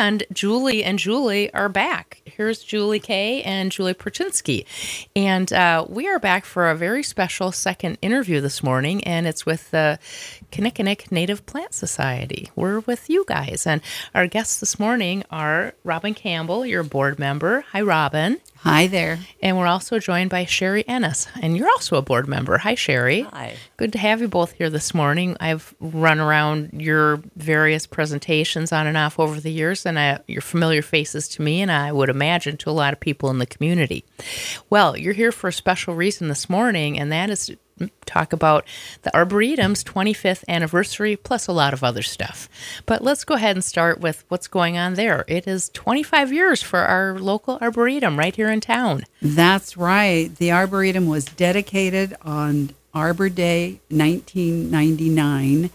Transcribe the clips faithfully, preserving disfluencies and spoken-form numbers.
And Julie and Julie are back. Here's Julie Kay and Julie Perchinsky. And uh, we are back for a very special second interview this morning, and it's with the Kinnickinnick Native Plant Society. We're with you guys. And our guests this morning are Robin Campbell, your board member. Hi, Robin. Hi there. And we're also joined by Sherry Ennis, and you're also a board member. Hi, Sherry. Hi. Good to have you both here this morning. I've run around your various presentations on and off over the years, and I, you're familiar faces to me, and I would imagine to a lot of people in the community. Well, you're here for a special reason this morning, and that is to talk about the Arboretum's twenty-fifth anniversary, plus a lot of other stuff. But let's go ahead and start with what's going on there. It is twenty-five years for our local Arboretum right here in town. That's right. The Arboretum was dedicated on Arbor Day nineteen ninety-nine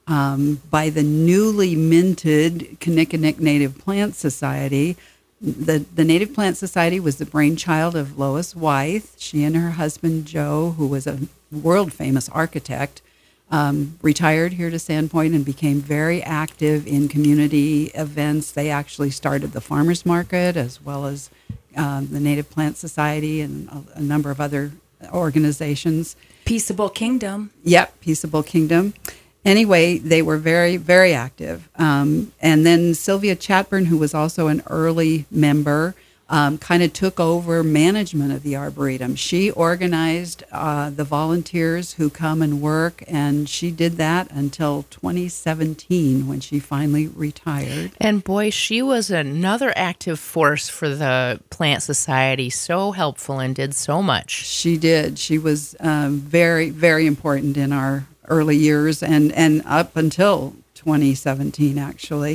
um, by the newly minted Kinnickinnick Native Plant Society. The, the Native Plant Society was the brainchild of Lois Wythe. She and her husband, Joe, who was a world-famous architect, um, retired here to Sandpoint and became very active in community events. They actually started the Farmers Market as well as um, the Native Plant Society and a, a number of other organizations. Peaceable Kingdom. Yep, Peaceable Kingdom. Anyway, they were very, very active. Um, and then Sylvia Chatburn, who was also an early member, um, kind of took over management of the Arboretum. She organized uh, the volunteers who come and work, and she did that until twenty seventeen when she finally retired. And boy, she was another active force for the Plant Society, so helpful and did so much. She did. She was um, very, very important in our early years and, and up until twenty seventeen, actually.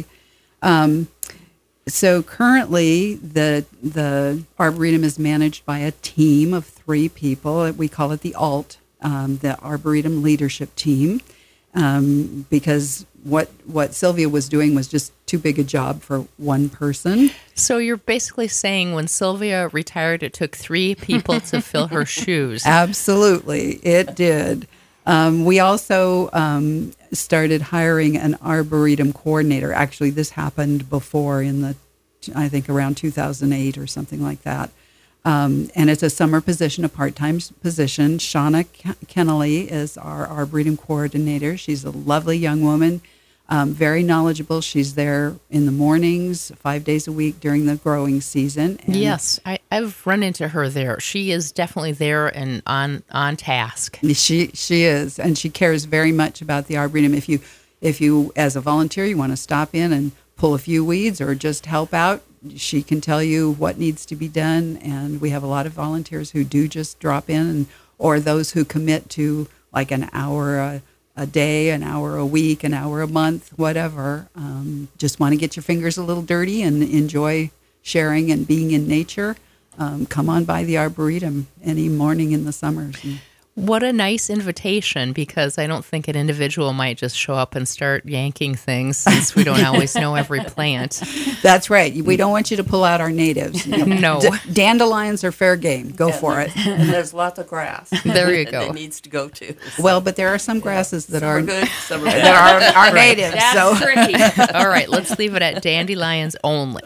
Um, so currently, the the Arboretum is managed by a team of three people. We call it the ALT, um, the Arboretum Leadership Team, um, because what what Sylvia was doing was just too big a job for one person. So you're basically saying when Sylvia retired, it took three people to fill her shoes. Absolutely, it did. Um, we also um, started hiring an Arboretum coordinator. Actually, this happened before in the, I think, around two thousand eight or something like that. Um, and it's a summer position, a part-time position. Shauna Kennelly is our Arboretum coordinator. She's a lovely young woman, um, very knowledgeable. She's there in the mornings, five days a week during the growing season. And yes, I, I've run into her there. She is definitely there and on on task. She she is, and she cares very much about the Arboretum. If you, if you as a volunteer, you want to stop in and pull a few weeds or just help out, she can tell you what needs to be done. And we have a lot of volunteers who do just drop in, and or those who commit to like an hour a, a day, an hour a week, an hour a month, whatever. Um, just want to get your fingers a little dirty and enjoy sharing and being in nature. Um, come on by the Arboretum any morning in the summers. And what a nice invitation, because I don't think an individual might just show up and start yanking things, since we don't always know every plant. That's right. We don't want you to pull out our natives. You know, no. D- dandelions are fair game. Go and for it. And there's lots of grass. There you go. That needs to go to. So. Well, but there are some grasses that Some are, are good, some are bad. that are, are Right. natives. That's So tricky. All right, let's leave it at dandelions only.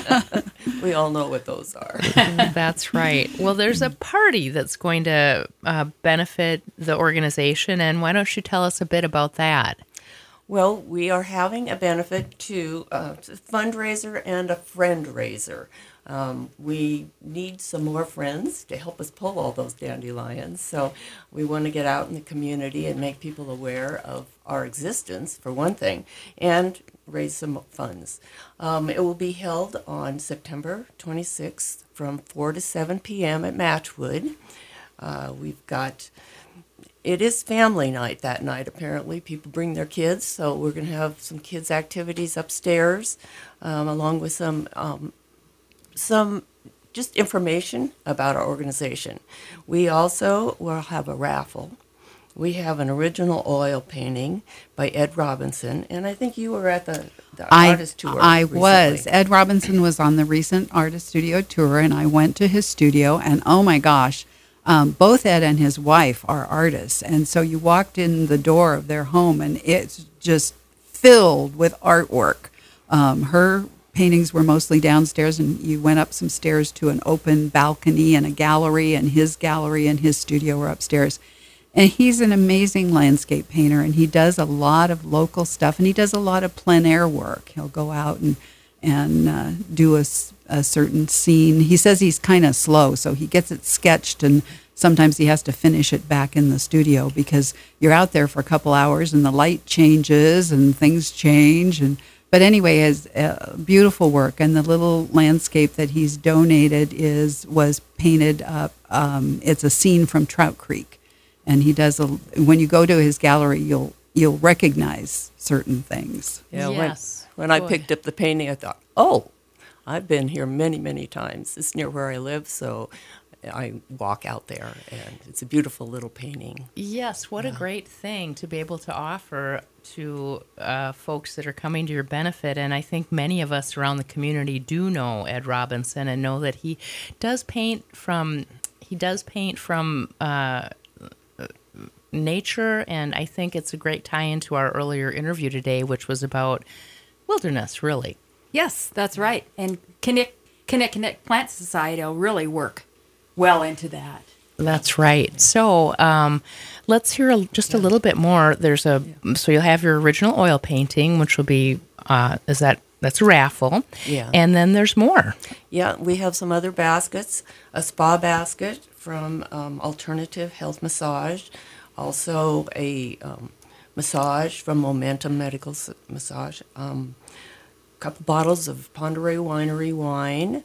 We all know what those are. That's right. Well, there's a party that's going to uh, benefit the organization, and why don't you tell us a bit about that? Well, we are having a benefit to uh, a fundraiser and a friend raiser. Um, we need some more friends to help us pull all those dandelions. So we want to get out in the community and make people aware of our existence, for one thing, and raise some funds. Um, it will be held on September twenty-sixth from four to seven p.m. at Matchwood. Uh, we've got... It is family night that night, apparently. People bring their kids, so we're going to have some kids' activities upstairs, um, along with some um, some just information about our organization. We also will have a raffle. We have an original oil painting by Ed Robinson, and I think you were at the, the I, artist tour I recently. was. Ed Robinson was on the recent artist studio tour, and I went to his studio, and oh my gosh, Um, both Ed and his wife are artists, and so you walked in the door of their home, and it's just filled with artwork. Um, her paintings were mostly downstairs, and you went up some stairs to an open balcony and a gallery, and his gallery and his studio were upstairs. And he's an amazing landscape painter, and he does a lot of local stuff, and he does a lot of plein air work. He'll go out and and uh, do a, a certain scene. He says he's kind of slow, so he gets it sketched, and sometimes he has to finish it back in the studio because you're out there for a couple hours, and the light changes, and things change. And but anyway, his uh, beautiful work, and the little landscape that he's donated is was painted up. Um, it's a scene from Trout Creek, and he does a. When you go to his gallery, you'll you'll recognize certain things. Yeah, Yes. When, when I Boy. picked up the painting, I thought, oh, I've been here many, many times. It's near where I live, so I walk out there, and it's a beautiful little painting. Yes, what a great thing to be able to offer to uh, folks that are coming to your benefit. And I think many of us around the community do know Ed Robinson and know that he does paint from he does paint from uh, nature. And I think it's a great tie into our earlier interview today, which was about wilderness, really. Yes, that's right. And Connect Connect Connect Plant Society will really work well into that. That's right. So um, let's hear a, just a little bit more. There's a so you'll have your original oil painting, which will be uh, is that that's a raffle. Yeah. And then there's more. Yeah, we have some other baskets, a spa basket from um, Alternative Health Massage, also a um, massage from Momentum Medical S- Massage, um, a couple bottles of Ponderay Winery wine,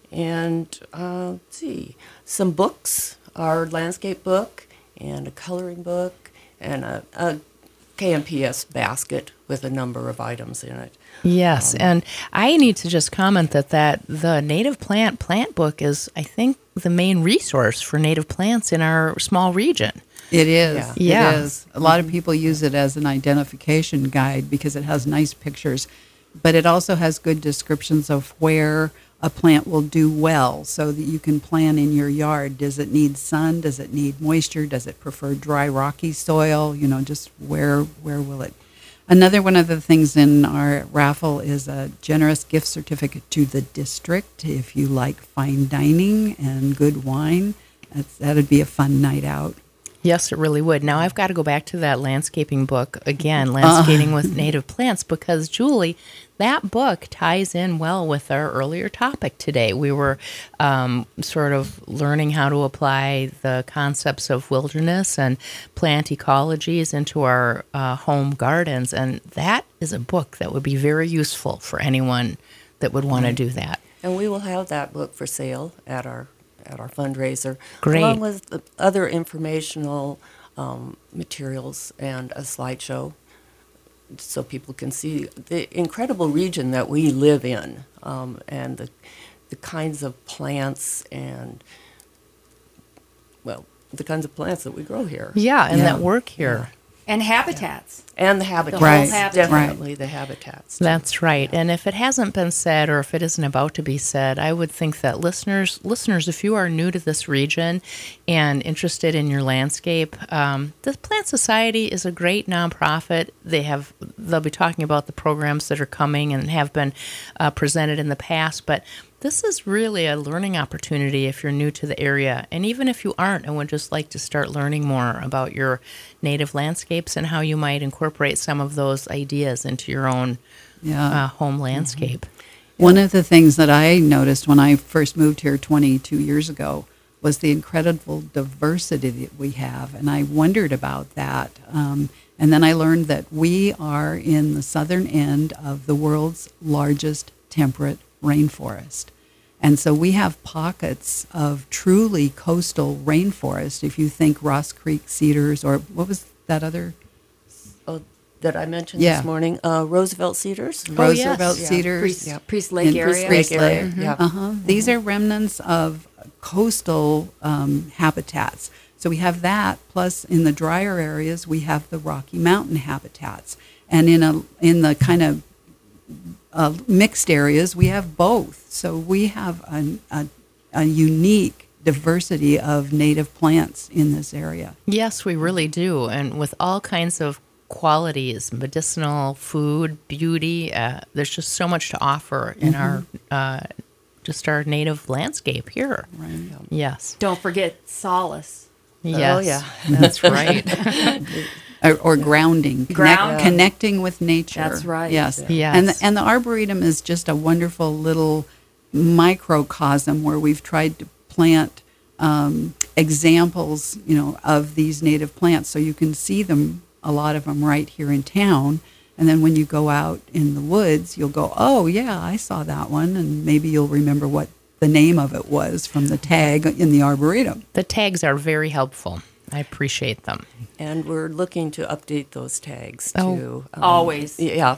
and uh, let's see, some books, our landscape book, and a coloring book, and a, a K M P S basket with a number of items in it. Yes, and I need to just comment that, that the native plant plant book is, I think, the main resource for native plants in our small region. It is. Yeah. Yeah. It is. A lot of people use it as an identification guide because it has nice pictures, but it also has good descriptions of where a plant will do well so that you can plan in your yard. Does it need sun? Does it need moisture? Does it prefer dry, rocky soil? You know, just where where will it? Another one of the things in our raffle is a generous gift certificate to the district if you like fine dining and good wine. That's, that'd be a fun night out. Yes, it really would. Now I've got to go back to that landscaping book again, Landscaping with Native Plants, because Julie, that book ties in well with our earlier topic today. We were um, sort of learning how to apply the concepts of wilderness and plant ecologies into our uh, home gardens, and that is a book that would be very useful for anyone that would want to do that. And we will have that book for sale at our at our fundraiser, Great. along with the other informational um, materials and a slideshow, so people can see the incredible region that we live in, um, and the the kinds of plants and well, the kinds of plants that we grow here, Yeah, and Yeah. that work here. And habitats. and the habitats. whole Right, habitat. Definitely the habitats. too. That's right. And if it hasn't been said, or if it isn't about to be said, I would think that listeners, listeners, if you are new to this region and interested in your landscape, um, the Plant Society is a great nonprofit. They have, they'll be talking about the programs that are coming and have been uh, presented in the past, but this is really a learning opportunity if you're new to the area. And even if you aren't and would just like to start learning more about your native landscapes and how you might incorporate some of those ideas into your own Yeah. uh, home landscape. One of the things that I noticed when I first moved here twenty-two years ago was the incredible diversity that we have, and I wondered about that. Um, and then I learned that we are in the southern end of the world's largest temperate rainforest. And so we have pockets of truly coastal rainforest. If you think Ross Creek cedars, or what was that other? Oh, that I mentioned Yeah. this morning, uh, Roosevelt cedars. Oh, yes. Roosevelt Yeah. cedars. Priest, Yep. Priest Lake in area. Priest Lake Lake. area, yeah. Uh-huh. These are remnants of coastal um, habitats. So we have that, plus in the drier areas, we have the Rocky Mountain habitats. And in a in the kind of uh, mixed areas, we have both. So we have a, a, a unique diversity of native plants in this area. Yes, we really do. And with all kinds of qualities, medicinal, food, beauty. Uh, there's just so much to offer in our uh, just our native landscape here. Right. Yes. Don't forget solace. Yes. Oh, yeah. That's right. Or, or grounding, Connect- Ground. connecting with nature. That's right. Yes, Yes. And the, and the arboretum is just a wonderful little microcosm where we've tried to plant um, examples, you know, of these native plants, so you can see them, a lot of them, right here in town. And then when you go out in the woods, you'll go, oh yeah, I saw that one, and maybe you'll remember what the name of it was from the tag in the arboretum. The tags are very helpful. I appreciate them. And we're looking to update those tags Oh. too. Um, Always. Yeah.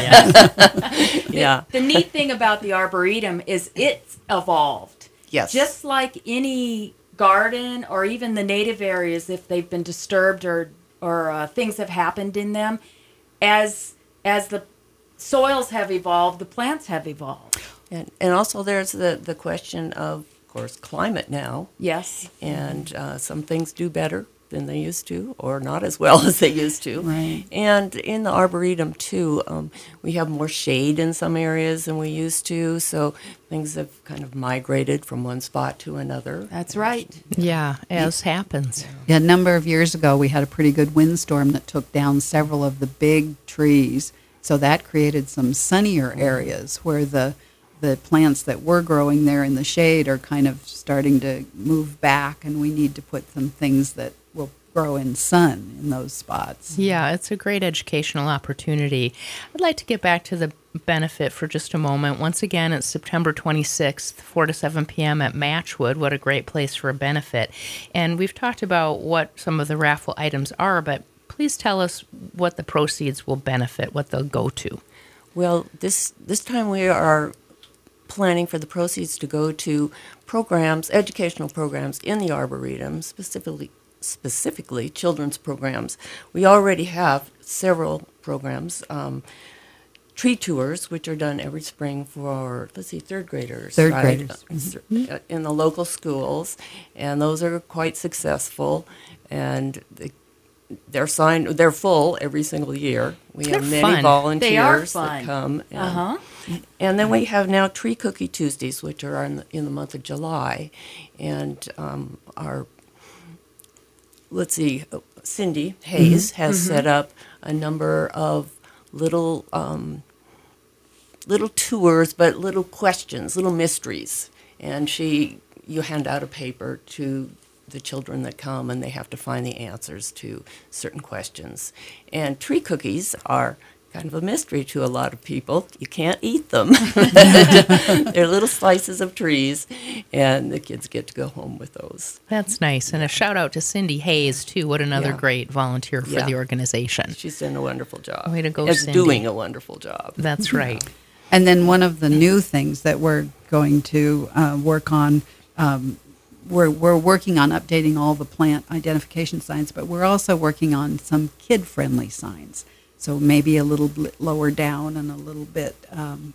Yeah. The neat thing about the Arboretum is it's evolved. Yes. Just like any garden or even the native areas, if they've been disturbed or or uh, things have happened in them, as as the soils have evolved, the plants have evolved. And, and also there's the, the question of, of course, climate now. Yes. And uh, some things do better than they used to, or not as well as they used to. Right. And in the Arboretum, too, um, we have more shade in some areas than we used to, so things have kind of migrated from one spot to another. That's right. Yeah, as happens. Yeah, a number of years ago, we had a pretty good windstorm that took down several of the big trees. So that created some sunnier areas where the the plants that were growing there in the shade are kind of starting to move back, and we need to put some things that will grow in sun in those spots. Yeah, it's a great educational opportunity. I'd like to get back to the benefit for just a moment. Once again, it's September twenty-sixth, four to seven p.m. at Matchwood. What a great place for a benefit. And we've talked about what some of the raffle items are, but please tell us what the proceeds will benefit, what they'll go to. Well, this this time we are planning for the proceeds to go to programs, educational programs in the Arboretum, specifically specifically children's programs. We already have several programs. Um, tree tours, which are done every spring for, let's see, third graders. Third right? graders. Uh, in the local schools, and those are quite successful, and they, they're signed, they're full every single year. We They're have many fun. volunteers They are that fun. come. And, Uh-huh. and then we have now Tree Cookie Tuesdays, which are in the, in the month of July, and um, our, let's see, Cindy Hayes has set up a number of little um, little tours, but little questions, little mysteries, and she you hand out a paper to the children that come, and they have to find the answers to certain questions. And tree cookies are kind of a mystery to a lot of people. You can't eat them. They're little slices of trees, and the kids get to go home with those. That's nice. And a shout out to Cindy Hayes, too. What another Yeah. great volunteer for Yeah. the organization. She's done a wonderful job. Way to go, Is Cindy. doing a wonderful job. That's right. And then one of the new things that we're going to uh, work on, um, we're, we're working on updating all the plant identification signs, but we're also working on some kid-friendly signs. So maybe a little bit lower down and a little bit um,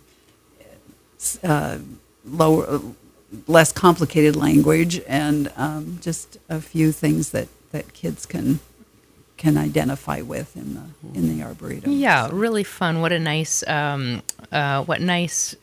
uh, lower, less complicated language, and um, just a few things that, that kids can can identify with in the in the arboretum. Yeah, really fun. What a nice, um, uh, what nice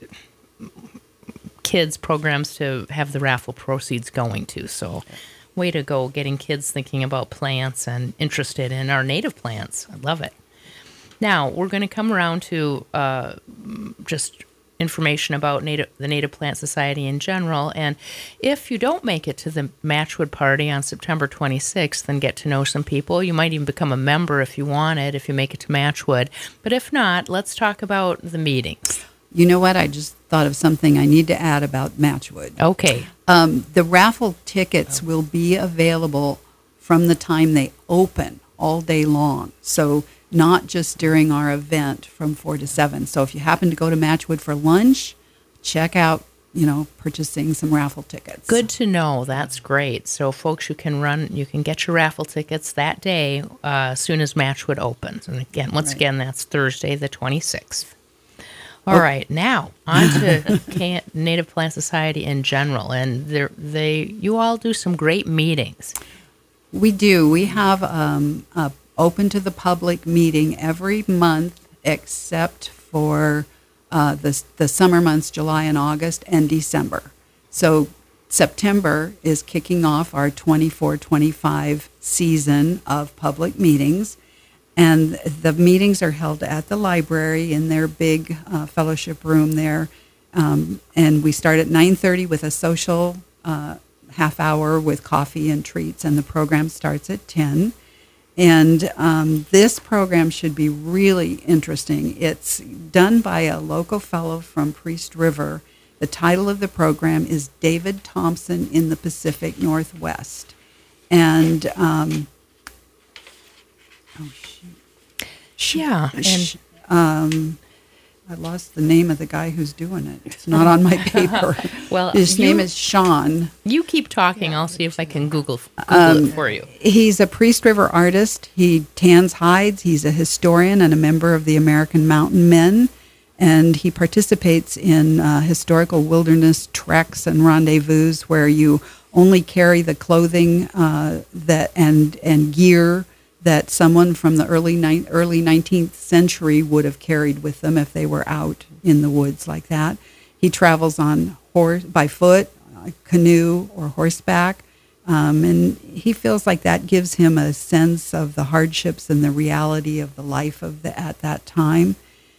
kids programs to have the raffle proceeds going to. So, way to go, getting kids thinking about plants and interested in our native plants. I love it. Now we're going to come around to uh, just information about native, the Native Plant Society in general. And if you don't make it to the Matchwood party on September twenty-sixth and get to know some people, you might even become a member if you wanted, if you make it to Matchwood. But if not, let's talk about the meetings. You know what? I just thought of something I need to add about Matchwood. Okay. Um, the raffle tickets will be available from the time they open all day long. So not just during our event from four to seven. So if you happen to go to Matchwood for lunch, check out, you know, purchasing some raffle tickets. Good to know. That's great. So, folks, you can run, you can get your raffle tickets that day uh, as soon as Matchwood opens. And again, once Right. again, that's Thursday, the twenty-sixth. All right, now on to Can- Native Plant Society in general, and they they you all do some great meetings. We do. We have um, a, open to the public meeting every month except for uh, the, the summer months, July and August, and December. So September is kicking off our twenty-four twenty-five season of public meetings. And the meetings are held at the library in their big uh, fellowship room there. Um, and we start at nine thirty with a social uh, half hour with coffee and treats, and the program starts at ten. And um, this program should be really interesting. It's done by a local fellow from Priest River. The title of the program is David Thompson in the Pacific Northwest. And, um, oh, shoot. Yeah, and Um, I lost the name of the guy who's doing it. It's not on my paper. Well, his you- name is Sean. you keep talking. I'll see if I can Google, Google it for you. He's a Priest River artist. He tans hides. He's a historian and a member of the American Mountain Men. And he participates in uh, historical wilderness treks and rendezvous where you only carry the clothing uh, that and and gear that someone from the early ni- early nineteenth century would have carried with them if they were out in the woods like that. He travels on horse, by foot, uh, canoe, or horseback, um, and he feels like that gives him a sense of the hardships and the reality of the life of the at that time.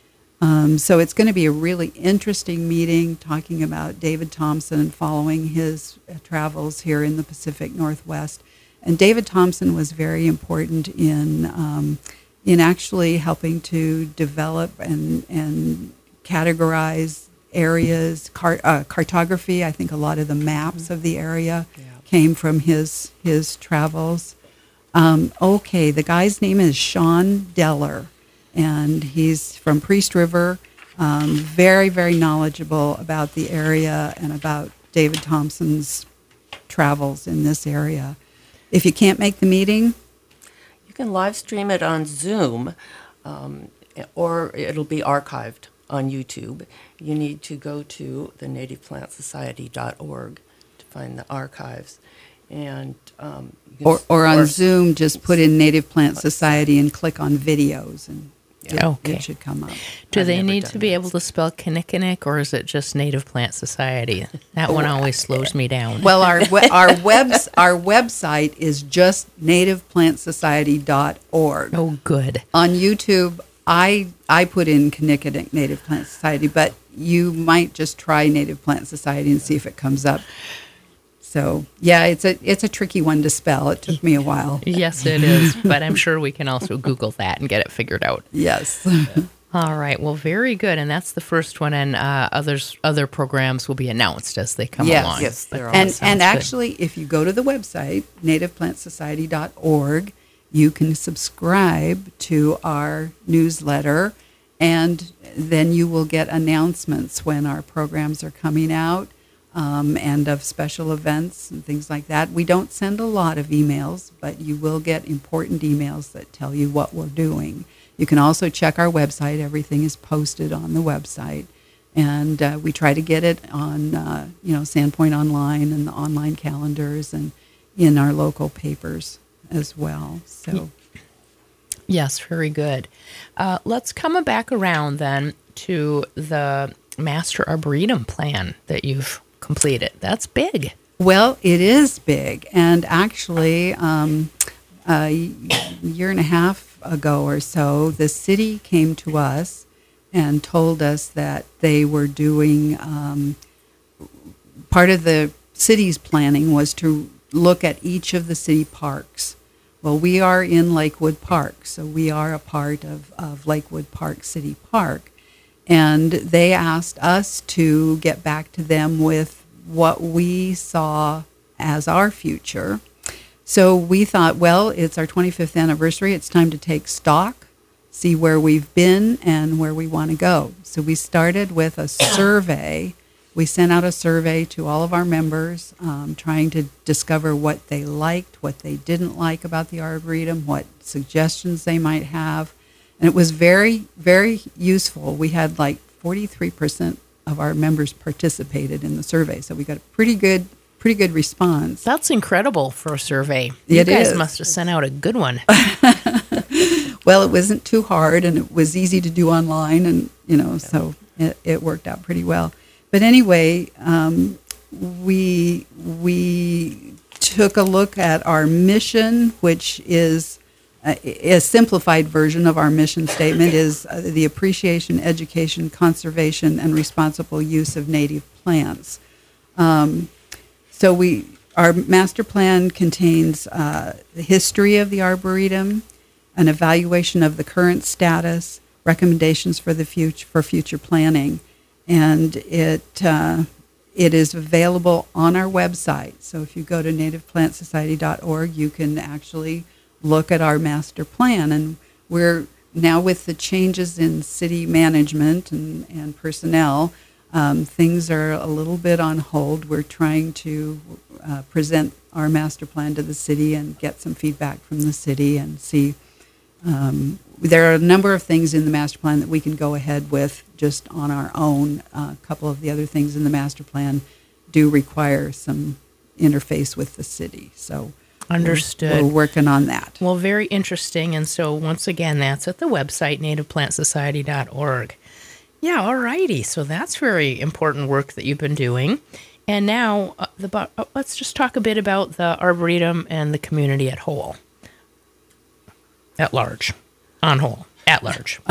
Um, so it's going to be a really interesting meeting talking about David Thompson and following his uh, travels here in the Pacific Northwest. And David Thompson was very important in um, in actually helping to develop and and categorize areas, car, uh, cartography. I think a lot of the maps of the area Yeah. came from his his travels. Um, okay, the guy's name is Sean Deller, and he's from Priest River. Um, very, very knowledgeable about the area and about David Thompson's travels in this area. If you can't make the meeting, You can live stream it on Zoom, um, or it'll be archived on YouTube. You need to go to the native plant society dot org to find the archives. And um, you can or, s- or on Zoom, just put in Native Plant Society and click on videos, and it, Okay. it should come up. Do I've they never need done to be that. able to spell Kinnickinnick, or is it just Native Plant Society? That one always slows me down. Well, our we- our webs our website is just native plant society dot org. Oh, good. On YouTube, I I put in Kinnickinnick Native Plant Society, but you might just try Native Plant Society and see if it comes up. So yeah, it's a it's a tricky one to spell. It took me a while. Yes, it is. But I'm sure we can also Google that and get it figured out. Yes. All right. Well, very good. And that's the first one. And uh, others other programs will be announced as they come Yes. along. Yes, But they're all- that And sounds and good. actually, if you go to the website native plant society dot org, you can subscribe to our newsletter, and then you will get announcements when our programs are coming out, um, and of special events and things like that. We don't send a lot of emails, but you will get important emails that tell you what we're doing. You can also check our website. Everything is posted on the website. And uh, we try to get it on, uh, you know, Sandpoint Online and the online calendars and in our local papers as well. So, Yes, very good. Uh, let's come back around then to the Master Arboretum plan that you've completed. That's big. well, it is big. And actually, um, a year and a half ago or so, the city came to us and told us that they were doing, um, part of the city's planning was to look at each of the city parks. Well, we are in Lakewood Park, so we are a part of, of Lakewood Park City Park. And they asked us to get back to them with what we saw as our future. So we thought, well, it's our twenty-fifth anniversary. It's time to take stock, see where we've been and where we want to go. So we started with a survey. We sent out a survey to all of our members, um, trying to discover what they liked, what they didn't like about the Arboretum, what suggestions they might have. And it was very, very useful. We had like forty-three percent of our members participated in the survey. So we got a pretty good, pretty good response. That's incredible for a survey. You It guys is. must have sent out a good one. well, it wasn't too hard, and it was easy to do online, and you know, so it, it worked out pretty well. But anyway, um, we we took a look at our mission, which is a, a simplified version of our mission statement is uh, the appreciation, education, conservation, and responsible use of native plants. Um, so we our master plan contains uh, the history of the Arboretum, an evaluation of the current status, recommendations for the future for future planning, and it uh, it is available on our website. So if you go to native plant society dot org, you can actually look at our master plan. And we're now, with the changes in city management and, and personnel, um, things are a little bit on hold. We're trying to uh, present our master plan to the city and get some feedback from the city and see. Um, there are a number of things in the master plan that we can go ahead with just on our own. Uh, a couple of the other things in the master plan do require some interface with the city. So Understood. We're, we're working on that. Well, very interesting. And so once again, that's at the website, native plant society dot org. Yeah, all righty. So that's very important work that you've been doing. And now uh, the uh, let's just talk a bit about the Arboretum and the community at whole. At large. On whole. At large.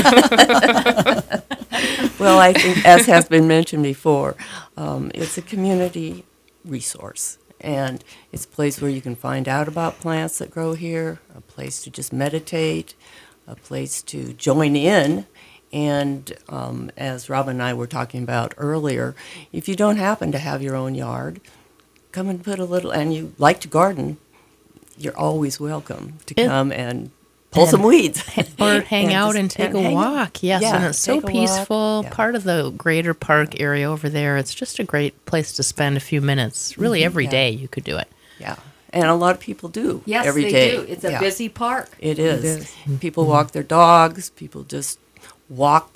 Well, I think, as has been mentioned before, um, it's a community resource. And it's a place where you can find out about plants that grow here, a place to just meditate, a place to join in. And um, as Robin and I were talking about earlier, if you don't happen to have your own yard, come and put a little, and you like to garden, you're always welcome to It, come and pull and, some weeds. Or hang and out just, and take and a walk. Yes, yeah, and it's so take a peaceful. walk. Yeah. Part of the greater park area over there. It's just a great place to spend a few minutes. Really, every Yeah. day you could do it. Yeah, and a lot of people do Yes, every they day. do. It's a Yeah. busy park. It is. It is. People walk their dogs. People just walk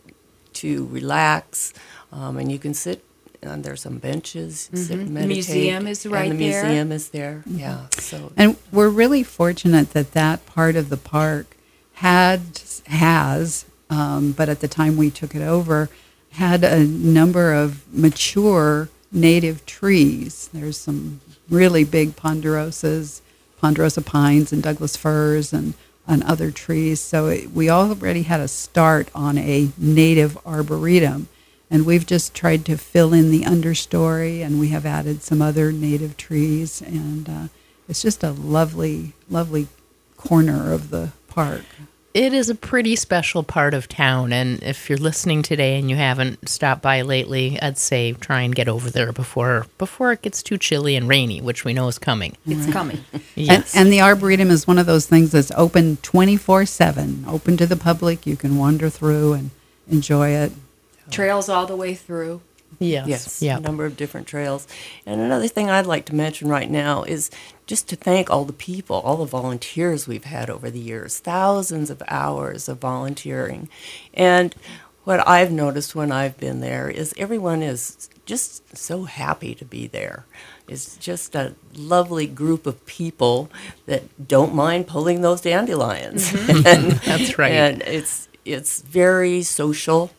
to relax, um, and you can sit. And there's some benches. Sit and meditate. museum is right and the there. museum is there. Yeah. So And we're really fortunate that that part of the park had, has, um, but at the time we took it over, had a number of mature native trees. There's some really big ponderosas, ponderosa pines and Douglas firs and, and other trees. So it, we already had a start on a native arboretum. And we've just tried to fill in the understory, and we have added some other native trees. And uh, it's just a lovely, lovely corner of the park. It is a pretty special part of town, and if you're listening today and you haven't stopped by lately, I'd say try and get over there before before it gets too chilly and rainy, which we know is coming. It's coming. Yes. And, and the Arboretum is one of those things that's open twenty-four seven, open to the public. You can wander through and enjoy it. Trails all the way through. yes. yes, Yeah. a number of different trails. And another thing I'd like to mention right now is just to thank all the people, all the volunteers we've had over the years, thousands of hours of volunteering. And what I've noticed when I've been there is everyone is just so happy to be there. It's just a lovely group of people that don't mind pulling those dandelions. and, That's right. And it's it's very social.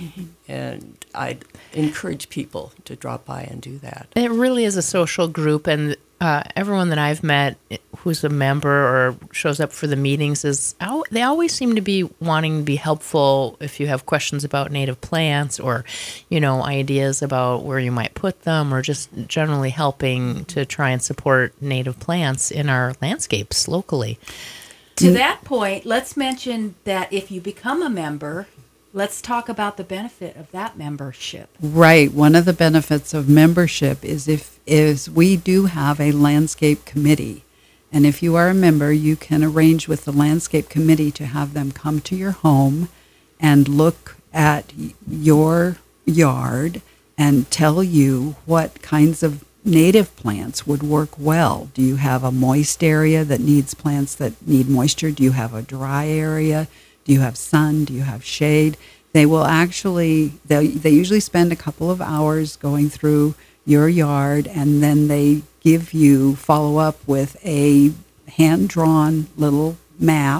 And I'd encourage people to drop by and do that. It really is a social group, and uh, everyone that I've met who's a member or shows up for the meetings is al- they always seem to be wanting to be helpful if you have questions about native plants or, you know, ideas about where you might put them, or just generally helping to try and support native plants in our landscapes locally. To that point, let's mention that if you become a member, let's talk about the benefit of that membership. Right. One of the benefits of membership is if is we do have a landscape committee. And if you are a member, you can arrange with the landscape committee to have them come to your home and look at your yard and tell you what kinds of native plants would work well. Do you have a moist area that needs plants that need moisture? Do you have a dry area? Do you have sun? Do you have shade? They will actually, they they usually spend a couple of hours going through your yard, and then they give you, follow up with a hand-drawn little map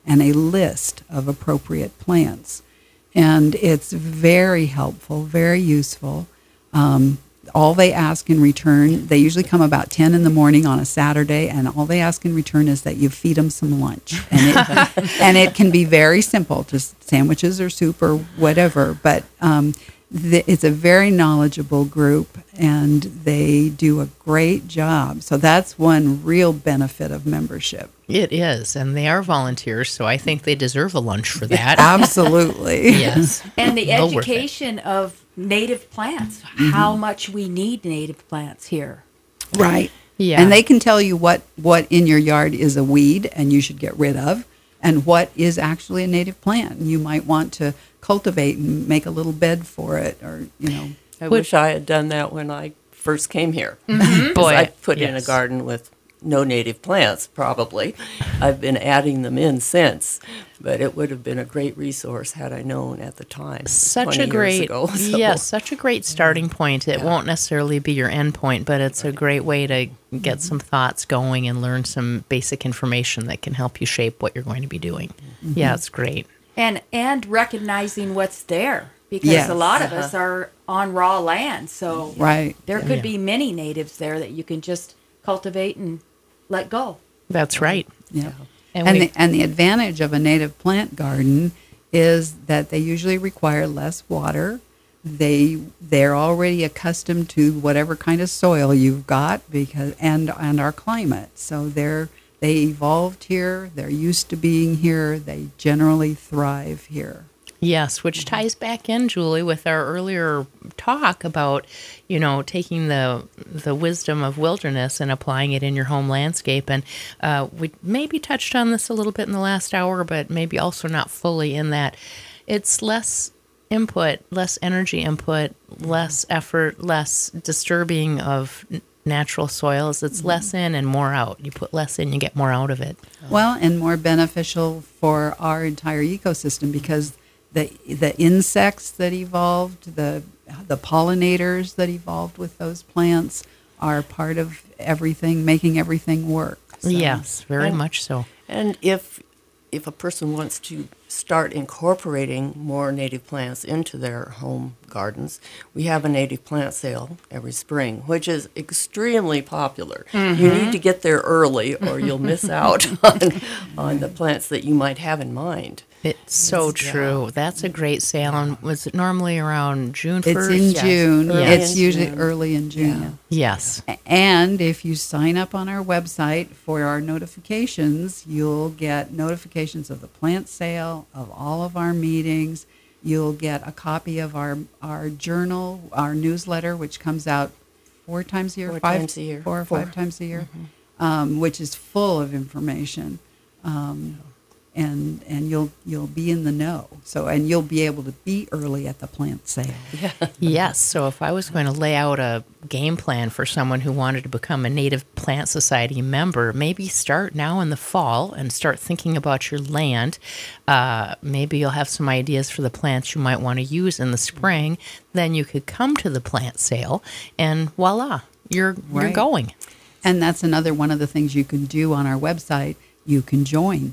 and a list of appropriate plants. And it's very helpful, very useful. Um, all they ask in return, they usually come about ten in the morning on a Saturday, and all they ask in return is that you feed them some lunch. And it, and it can be very simple, just sandwiches or soup or whatever. But um, the, it's a very knowledgeable group, and they do a great job. So that's one real benefit of membership. It is, and they are volunteers, so I think they deserve a lunch for that. Absolutely. Yes. And the Well worth it. education of native plants, how much we need native plants here. Right. Yeah. And they can tell you what, what in your yard is a weed and you should get rid of, and what is actually a native plant. And you might want to cultivate and make a little bed for it, or, you know. I Would- wish I had done that when I first came here. Boy, I put in a yes. garden with no native plants, probably. I've been adding them in since, but it would have been a great resource had I known at the time. Such twenty a great, years ago, so. yes, such a great starting point. It won't necessarily be your end point, but it's a great way to get some thoughts going and learn some basic information that can help you shape what you're going to be doing. Yeah, it's great. And and recognizing what's there, because Yes. a lot of us are on raw land, so Right. there could Yeah. be many natives there that you can just cultivate and let go. That's right. Yeah. And And, we- the, and the advantage of a native plant garden is that they usually require less water. They they're already accustomed to whatever kind of soil you've got, because and and our climate. So they're they evolved here. They're used to being here. They generally thrive here. Yes, which ties back in, Julie, with our earlier talk about, you know, taking the the wisdom of wilderness and applying it in your home landscape. And uh, we maybe touched on this a little bit in the last hour, but maybe also not fully, in that it's less input, less energy input, less effort, less disturbing of n- natural soils. It's less in and more out. You put less in, you get more out of it. Well, and more beneficial for our entire ecosystem, because the the insects that evolved, the the pollinators that evolved with those plants are part of everything, making everything work. So, Yes, very And- much so. And if if a person wants to start incorporating more native plants into their home gardens, we have a native plant sale every spring, which is extremely popular. You need to get there early or you'll miss out on, on the plants that you might have in mind. It's so It's- yeah. true. That's a great sale. And was it normally around June It's first? in Yes. June. Early It's in usually June. early in June. Yes. And if you sign up on our website for our notifications, you'll get notifications of the plant sale, of all of our meetings. You'll get a copy of our, our journal, our newsletter, which comes out four times a year, Four five times a year. four or Four. five times a year, um, which is full of information. Um, and and you'll you'll be in the know. So and you'll be able to be early at the plant sale. Yes. So if I was going to lay out a game plan for someone who wanted to become a Native Plant Society member, maybe start now in the fall and start thinking about your land. Uh, maybe you'll have some ideas for the plants you might want to use in the spring. Then you could come to the plant sale, and voila, you're you're Right. going. And that's another one of the things you can do on our website. You can join.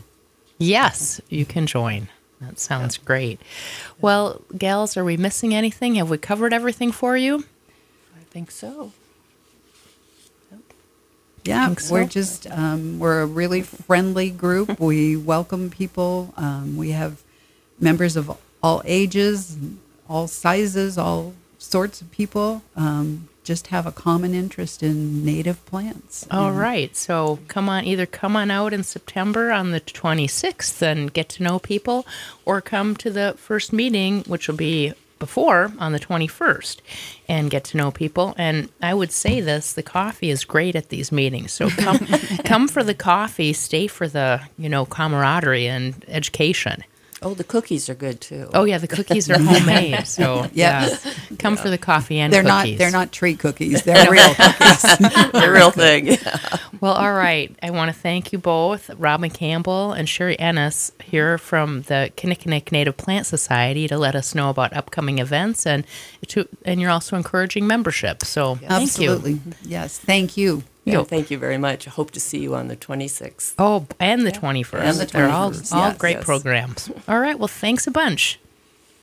Yes, you can join. That sounds great. Well, gals, are we missing anything? Have we covered everything for you? I think so. Yeah, think so. we're just um, we're a really friendly group. We welcome people. Um, we have members of all ages, all sizes, all sorts of people. Um, just have a common interest in native plants. All And right. So come on, either come on out in September on the twenty-sixth and get to know people, or come to the first meeting, which will be before on the twenty-first, and get to know people. And I would say this, the coffee is great at these meetings. So come come for the coffee, stay for the, you know, camaraderie and education. Oh, the cookies are good too. Oh yeah, the cookies are homemade. So Yes. yeah, come for the coffee and They're cookies. not they're not treat cookies. They're real cookies. the real thing. Well, all right. I want to thank you both, Robin Campbell and Sherry Ennis, here from the Kinnickinnick Native Plant Society, to let us know about upcoming events, and to and you're also encouraging membership. So thank you. Absolutely. Yes. Thank you. Yo. And thank you very much. I hope to see you on the twenty-sixth. Oh, and the twenty-first. And the They're all, twenty-first, all yes, great yes. programs. All right. Well, thanks a bunch.